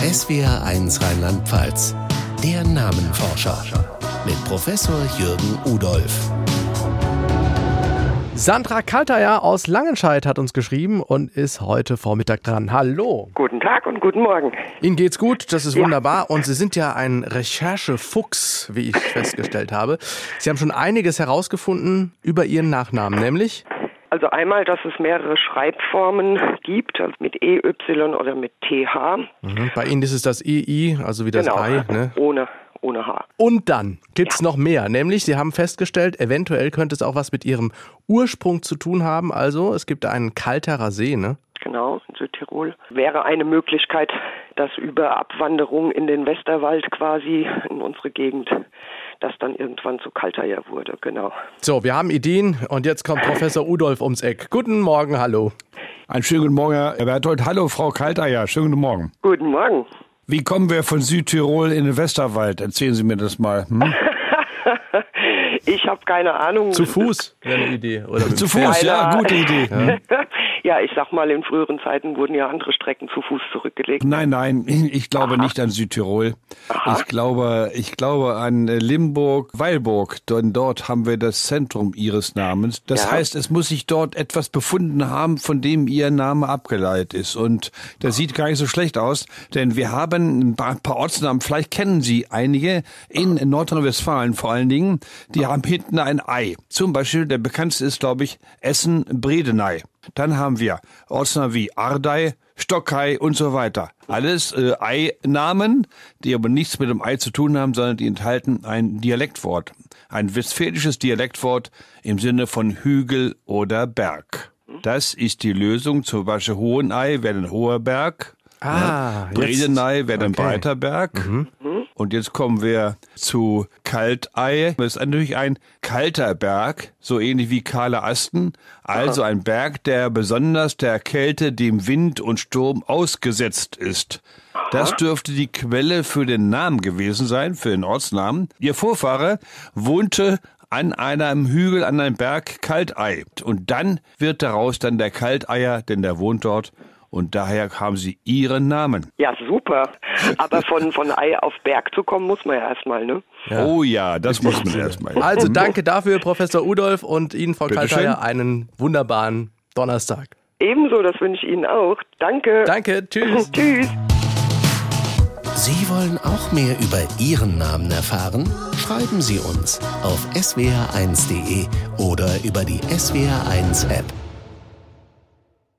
SWR1 Rheinland-Pfalz, der Namenforscher mit Professor Jürgen Udolph. Sandra Kaltayer aus Langenscheid hat uns geschrieben und ist heute Vormittag dran. Hallo. Guten Tag und guten Morgen. Ihnen geht's gut, das ist wunderbar. Und Sie sind ja ein Recherchefuchs, wie ich festgestellt habe. Sie haben schon einiges herausgefunden über Ihren Nachnamen, nämlich? Also einmal, dass es mehrere Schreibformen gibt, also mit EY oder mit TH. Bei Ihnen ist es das EI, also wie das Ei. Ne? Ohne H. Und dann gibt's noch mehr, nämlich Sie haben festgestellt, eventuell könnte es auch was mit Ihrem Ursprung zu tun haben. Also es gibt da einen Kalterer See, ne? Genau, in Südtirol. Wäre eine Möglichkeit, dass über Abwanderung in den Westerwald quasi in unsere Gegend, das dann irgendwann zu Kaltayer wurde, genau. So, wir haben Ideen und jetzt kommt Professor Udolph ums Eck. Guten Morgen, hallo. Einen schönen guten Morgen, Herr Berthold. Hallo, Frau Kaltayer. Schönen guten Morgen. Guten Morgen. Wie kommen wir von Südtirol in den Westerwald? Erzählen Sie mir das mal. Ich habe keine Ahnung. Zu Fuß wäre eine Idee. Oder zu Fuß, ja, gute Idee. Ja, ich sag mal, in früheren Zeiten wurden ja andere Strecken zu Fuß zurückgelegt. Nein, ich glaube nicht an Südtirol. Ich glaube an Limburg, Weilburg. Denn dort haben wir das Zentrum Ihres Namens. Das heißt, es muss sich dort etwas befunden haben, von dem Ihr Name abgeleitet ist. Und das sieht gar nicht so schlecht aus, denn wir haben ein paar Ortsnamen, vielleicht kennen Sie einige, in Nordrhein-Westfalen vor allen Dingen, die haben hinten ein Ei. Zum Beispiel, der bekannteste ist, glaube ich, Essen-Bredeney. Dann haben wir Ortsnamen wie Ardey, Stockey und so weiter. Alles Einamen, die aber nichts mit dem Ei zu tun haben, sondern die enthalten ein Dialektwort. Ein westfälisches Dialektwort im Sinne von Hügel oder Berg. Das ist die Lösung. Zum Beispiel Hoheney wäre ein hoher Berg. Bredeney wäre ein breiter Berg. Und jetzt kommen wir zu Kaltey. Das ist natürlich ein kalter Berg, so ähnlich wie kahle Asten. Also ein Berg, der besonders der Kälte, dem Wind und Sturm ausgesetzt ist. Das dürfte die Quelle für den Namen gewesen sein, für den Ortsnamen. Ihr Vorfahre wohnte an einem Hügel, an einem Berg Kaltey. Und dann wird daraus dann der Kalteyer, denn der wohnt dort. Und daher haben Sie Ihren Namen. Ja, super. Aber von Ei auf Berg zu kommen, muss man ja erstmal, ne? Ja. Oh ja, das muss man erstmal. Also danke dafür, Professor Udolph, und Ihnen, Frau Kaltayer, einen wunderbaren Donnerstag. Ebenso, das wünsche ich Ihnen auch. Danke. Danke, tschüss. Tschüss. Sie wollen auch mehr über Ihren Namen erfahren? Schreiben Sie uns auf swr1.de oder über die SWR1 App.